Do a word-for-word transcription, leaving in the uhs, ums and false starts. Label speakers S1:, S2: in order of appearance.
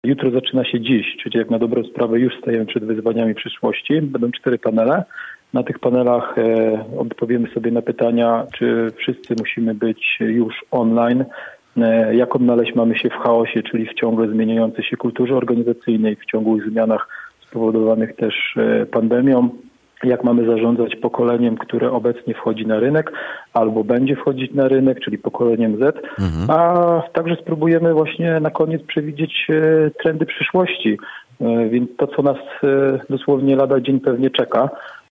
S1: Jutro zaczyna się dziś, czyli jak na dobrą sprawę już stajemy przed wyzwaniami przyszłości. Będą cztery panele. Na tych panelach e, odpowiemy sobie na pytania, czy wszyscy musimy być już online, e, jak odnaleźć mamy się w chaosie, czyli w ciągle zmieniającej się kulturze organizacyjnej, w ciągłych zmianach spowodowanych też e, pandemią, jak mamy zarządzać pokoleniem, które obecnie wchodzi na rynek albo będzie wchodzić na rynek, czyli pokoleniem Z, mhm. a także spróbujemy właśnie na koniec przewidzieć e, trendy przyszłości, e, więc to, co nas e, dosłownie lada dzień pewnie czeka.